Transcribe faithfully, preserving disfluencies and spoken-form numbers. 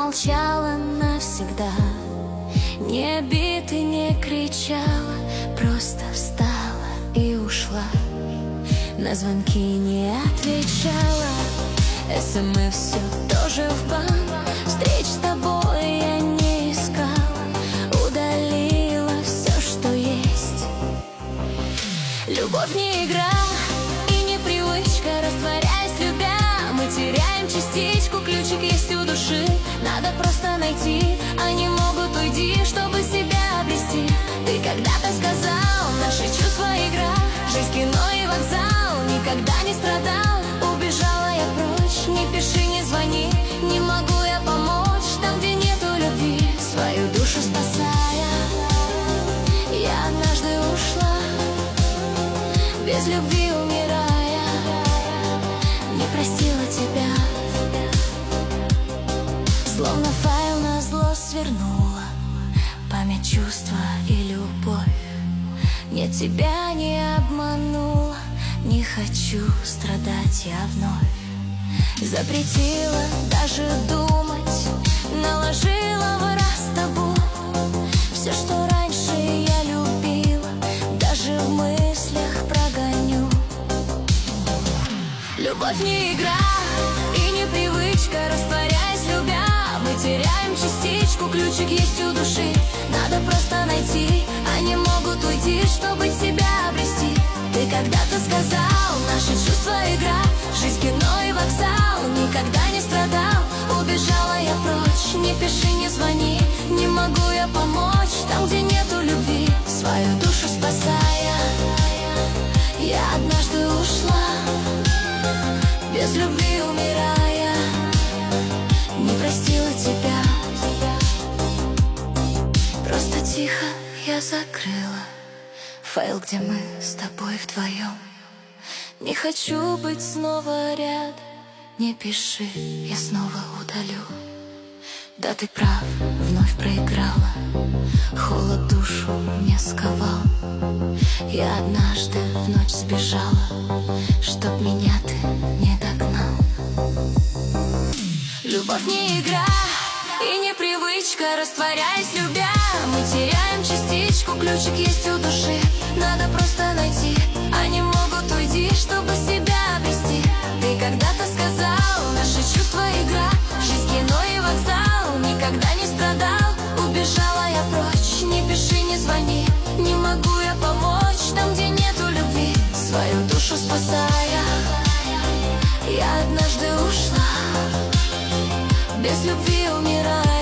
молчала навсегда, не бит и не кричала, просто встала и ушла. На звонки не отвечала, СМС все тоже в бан. Встреч с тобой я не искала, удалила все, что есть. Любовь не игра и не привычка, растворяясь любя, мы теряем частичку, ключик есть у души. Надо просто найти, они могут уйти, чтобы себя обрести. Ты когда-то сказал, наши чувства игра, жизнь кино и вокзал, никогда не страдал. Убежала я прочь, не пиши, не звони, не могу я помочь там, где нету любви, свою душу спасая. Я однажды ушла, без любви умирая, не простила тебя. Словно файл на зло свернула память, чувства и любовь. Нет, тебя не обманула, не хочу страдать я вновь. Запретила даже думать, наложила в раз табу. Все, что раньше я любила, даже в мыслях прогоню. Любовь не игра и не привычка, растворяясь любя, мы теряем частичку, ключик есть у души. Надо просто найти, они могут уйти, чтобы себя обрести. Ты когда-то сказал, наши чувства игра, жизнь кино и вокзал, никогда не страдал. Убежала я прочь, не пиши, не звони, не могу я помочь там, где нету любви, свою душу спасая. Я однажды ушла, без любви умирая, не простила тебя. Просто тихо я закрыла файл, где мы с тобой вдвоем. Не хочу быть снова рядом, не пиши, я снова удалю. Да, ты прав, вновь проиграла, холод душу мне сковал. Я однажды в ночь сбежала, чтоб меня ты не догнал. Любовь не игра и не привычка, растворяясь любя, мы теряем частичку, ключик есть у души. Надо просто найти, они могут уйти, чтобы себя обрести. Ты когда-то сказал, наши чувства игра, жизнь кино и вокзал, никогда не страдал. Убежала я прочь, не пиши, не звони, не могу я помочь там, где нету любви, свою душу спасая. Я однажды ушла, без любви умирая,